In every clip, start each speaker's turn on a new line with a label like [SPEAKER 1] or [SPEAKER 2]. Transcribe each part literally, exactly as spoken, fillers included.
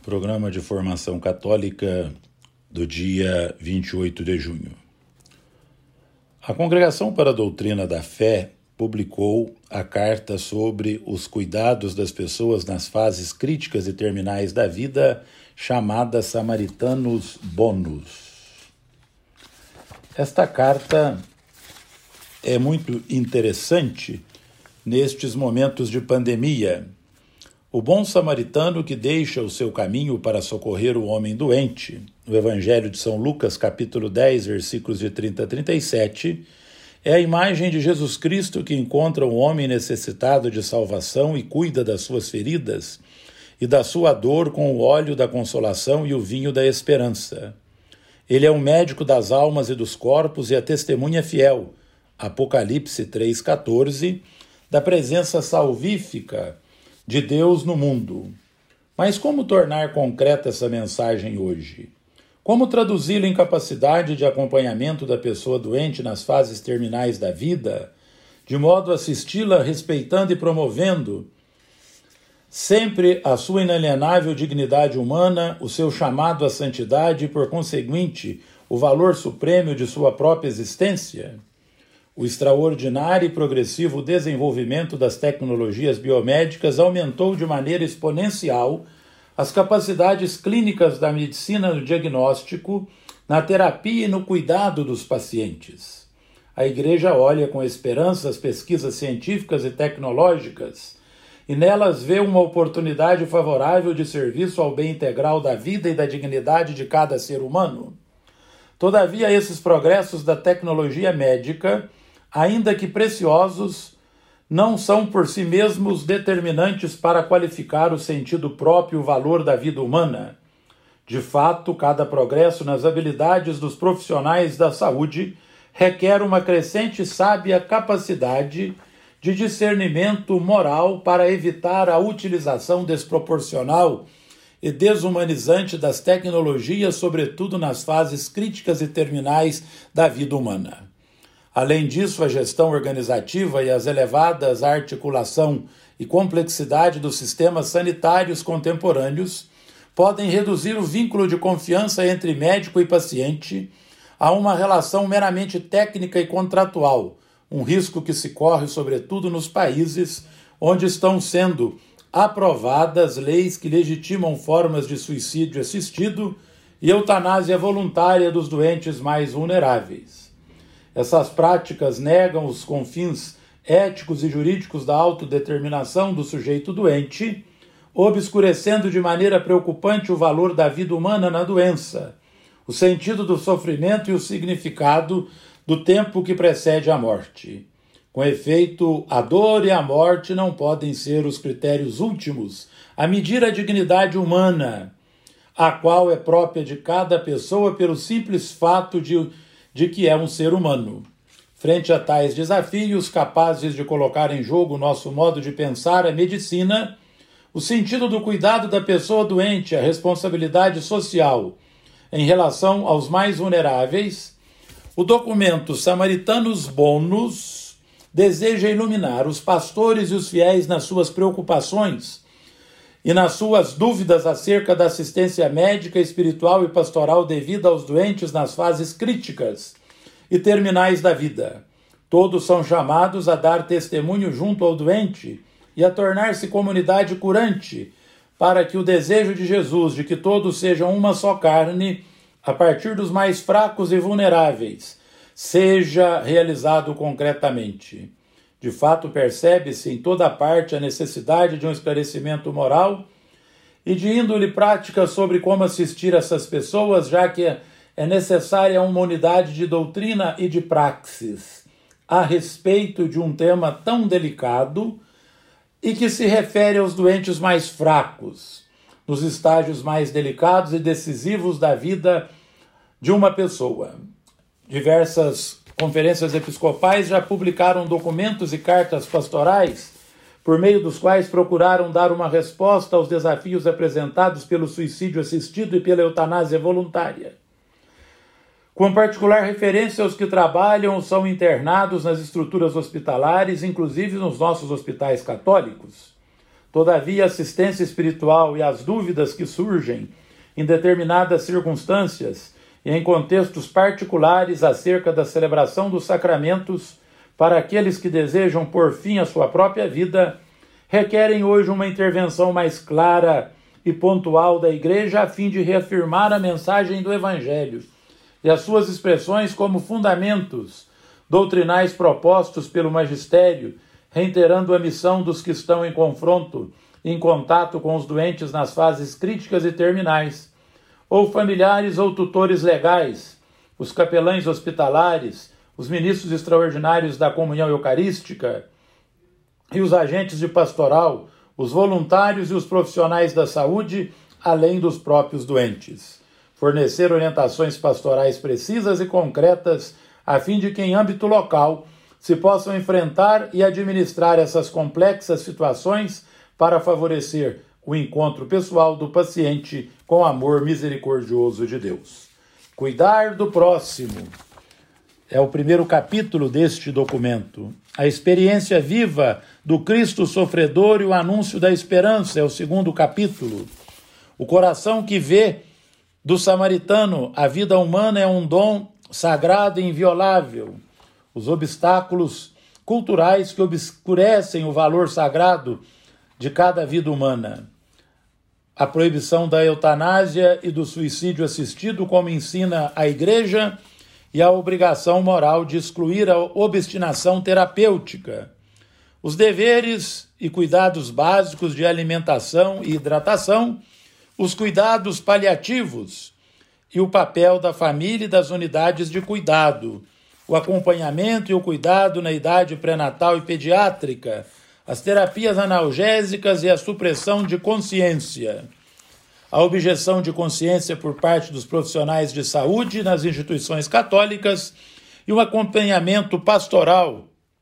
[SPEAKER 1] Programa de Formação Católica do dia vinte e oito de junho. A Congregação para a Doutrina da Fé publicou a carta sobre os cuidados das pessoas nas fases críticas e terminais da vida, chamada Samaritanos Bonus. Esta carta é muito interessante nestes momentos de pandemia. O bom samaritano que deixa o seu caminho para socorrer o homem doente, no Evangelho de São Lucas, capítulo dez, versículos de trinta a trinta e sete, é a imagem de Jesus Cristo que encontra um homem necessitado de salvação e cuida das suas feridas e da sua dor com o óleo da consolação e o vinho da esperança. Ele é o médico das almas e dos corpos e a testemunha fiel, Apocalipse três, quatorze, da presença salvífica de Deus no mundo. Mas como tornar concreta essa mensagem hoje? Como traduzi-la em capacidade de acompanhamento da pessoa doente nas fases terminais da vida, de modo a assisti-la respeitando e promovendo sempre a sua inalienável dignidade humana, o seu chamado à santidade e, por conseguinte, o valor supremo de sua própria existência? O extraordinário e progressivo desenvolvimento das tecnologias biomédicas aumentou de maneira exponencial as capacidades clínicas da medicina no diagnóstico, na terapia e no cuidado dos pacientes. A Igreja olha com esperança as pesquisas científicas e tecnológicas e nelas vê uma oportunidade favorável de serviço ao bem integral da vida e da dignidade de cada ser humano. Todavia, esses progressos da tecnologia médica, ainda que preciosos, não são por si mesmos determinantes para qualificar o sentido próprio e o valor da vida humana. De fato, cada progresso nas habilidades dos profissionais da saúde requer uma crescente e sábia capacidade de discernimento moral para evitar a utilização desproporcional e desumanizante das tecnologias, sobretudo nas fases críticas e terminais da vida humana. Além disso, a gestão organizativa e as elevadas articulação e complexidade dos sistemas sanitários contemporâneos podem reduzir o vínculo de confiança entre médico e paciente a uma relação meramente técnica e contratual, um risco que se corre sobretudo nos países onde estão sendo aprovadas leis que legitimam formas de suicídio assistido e eutanásia voluntária dos doentes mais vulneráveis. Essas práticas negam os confins éticos e jurídicos da autodeterminação do sujeito doente, obscurecendo de maneira preocupante o valor da vida humana na doença, o sentido do sofrimento e o significado do tempo que precede a morte. Com efeito, a dor e a morte não podem ser os critérios últimos a medir a dignidade humana, a qual é própria de cada pessoa pelo simples fato de de que é um ser humano. Frente a tais desafios, capazes de colocar em jogo o nosso modo de pensar a medicina, o sentido do cuidado da pessoa doente, a responsabilidade social em relação aos mais vulneráveis, o documento Samaritanos Bonus deseja iluminar os pastores e os fiéis nas suas preocupações e nas suas dúvidas acerca da assistência médica, espiritual e pastoral devida aos doentes nas fases críticas e terminais da vida. Todos são chamados a dar testemunho junto ao doente e a tornar-se comunidade curante, para que o desejo de Jesus de que todos sejam uma só carne, a partir dos mais fracos e vulneráveis, seja realizado concretamente. De fato, percebe-se em toda parte a necessidade de um esclarecimento moral e de índole prática sobre como assistir essas pessoas, já que é necessária uma unidade de doutrina e de praxis a respeito de um tema tão delicado e que se refere aos doentes mais fracos, nos estágios mais delicados e decisivos da vida de uma pessoa. Diversas conferências episcopais já publicaram documentos e cartas pastorais por meio dos quais procuraram dar uma resposta aos desafios apresentados pelo suicídio assistido e pela eutanásia voluntária. Com particular referência aos que trabalham ou são internados nas estruturas hospitalares, inclusive nos nossos hospitais católicos. Todavia, a assistência espiritual e as dúvidas que surgem em determinadas circunstâncias e em contextos particulares acerca da celebração dos sacramentos para aqueles que desejam pôr fim à sua própria vida, requerem hoje uma intervenção mais clara e pontual da Igreja a fim de reafirmar a mensagem do Evangelho e as suas expressões como fundamentos doutrinais propostos pelo magistério, reiterando a missão dos que estão em confronto, em contato com os doentes nas fases críticas e terminais, ou familiares ou tutores legais, os capelães hospitalares, os ministros extraordinários da comunhão eucarística e os agentes de pastoral, os voluntários e os profissionais da saúde, além dos próprios doentes. Fornecer orientações pastorais precisas e concretas, a fim de que, em âmbito local, se possam enfrentar e administrar essas complexas situações para favorecer o encontro pessoal do paciente com o amor misericordioso de Deus. Cuidar do próximo é o primeiro capítulo deste documento. A experiência viva do Cristo sofredor e o anúncio da esperança é o segundo capítulo. O coração que vê do samaritano, a vida humana é um dom sagrado e inviolável. Os obstáculos culturais que obscurecem o valor sagrado de cada vida humana. A proibição da eutanásia e do suicídio assistido, como ensina a Igreja, e a obrigação moral de excluir a obstinação terapêutica. Os deveres e cuidados básicos de alimentação e hidratação, os cuidados paliativos e o papel da família e das unidades de cuidado, o acompanhamento e o cuidado na idade pré-natal e pediátrica, as terapias analgésicas e a supressão de consciência, a objeção de consciência por parte dos profissionais de saúde nas instituições católicas e o acompanhamento pastoral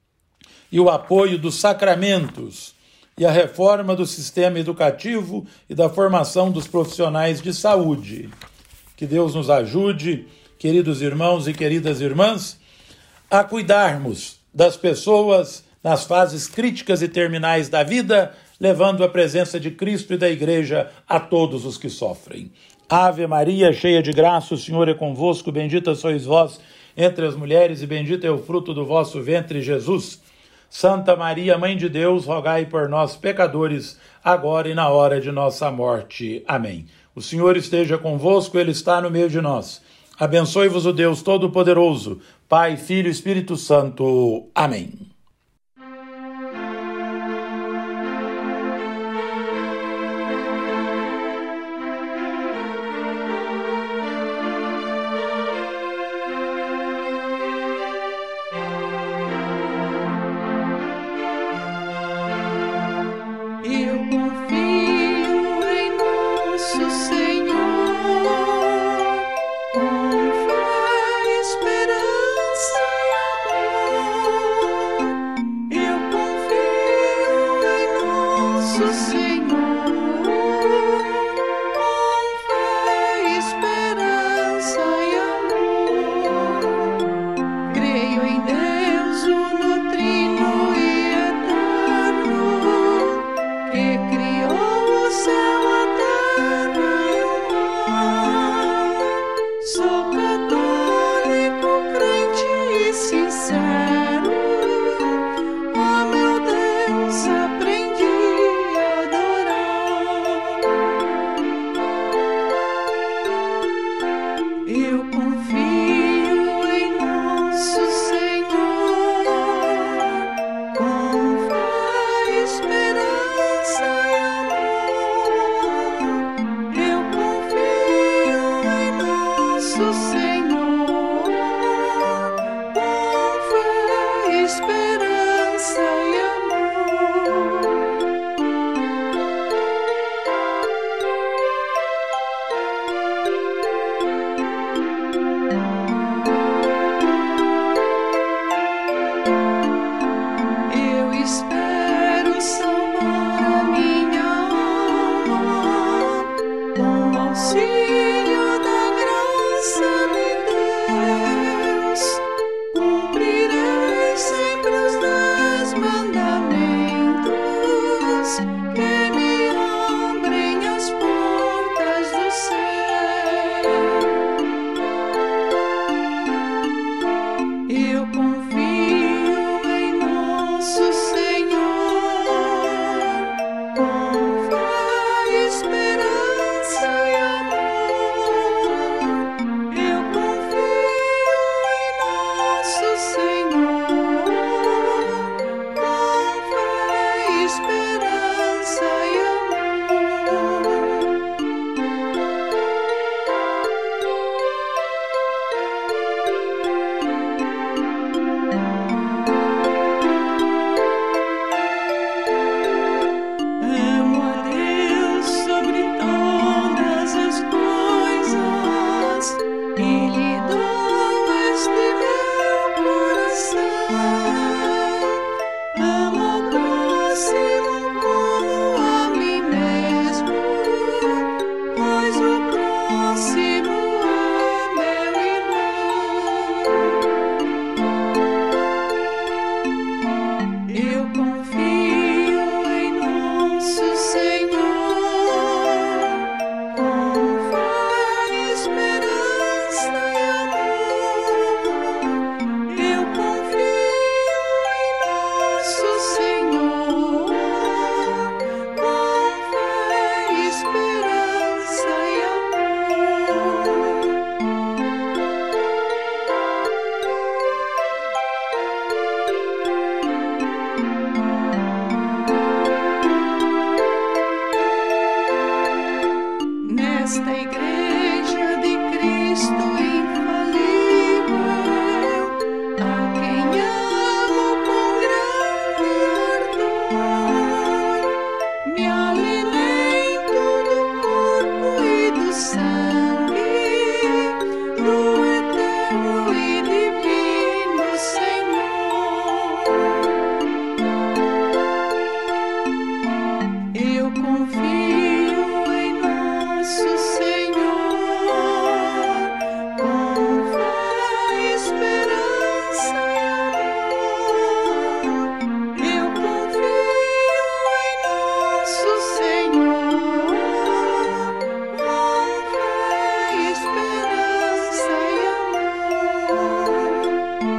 [SPEAKER 1] e o apoio dos sacramentos e a reforma do sistema educativo e da formação dos profissionais de saúde. Que Deus nos ajude, queridos irmãos e queridas irmãs, a cuidarmos das pessoas nas fases críticas e terminais da vida, levando a presença de Cristo e da Igreja a todos os que sofrem. Ave Maria, cheia de graça, o Senhor é convosco, bendita sois vós entre as mulheres e bendito é o fruto do vosso ventre, Jesus. Santa Maria, Mãe de Deus, rogai por nós, pecadores, agora e na hora de nossa morte. Amém. O Senhor esteja convosco, Ele está no meio de nós. Abençoe-vos o Deus Todo-Poderoso, Pai, Filho e Espírito Santo. Amém.
[SPEAKER 2] Mandamentos que Ele dou este meu coração, amo o próximo como a mim mesmo, pois o próximo é meu irmão. Eu confio em nosso Senhor, com fé, esperança e amor. Eu confio em nosso Senhor, com fé, esperança e amor. Nesta igreja de Cristo infalível, a quem amo com grande ardor, me alimento do corpo e do sangue do eterno e divino Senhor. Eu confio em nosso Senhor, com fé, esperança e amor. Eu confio em nosso Senhor, com fé, esperança e amor.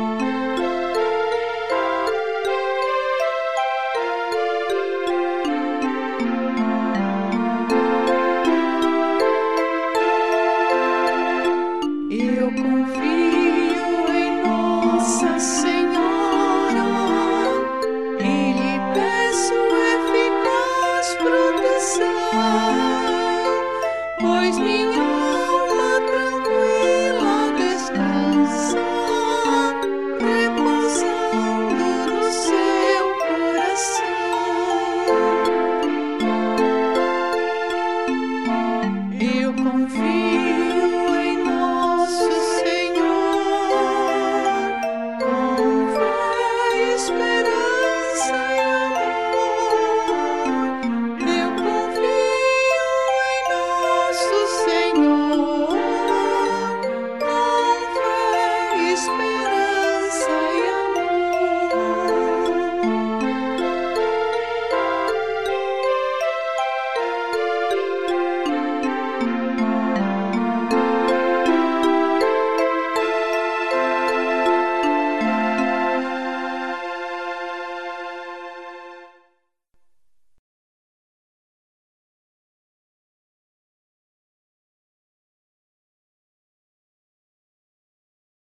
[SPEAKER 2] Eu confio em Nossa Senhora e lhe peço eficaz proteção, pois minha alma tranquila descansa, repousando no seu coração. Eu confio